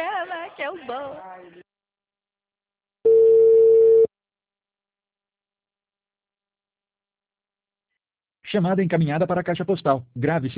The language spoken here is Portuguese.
chama que eu vou. Chamada encaminhada para a caixa postal. Grave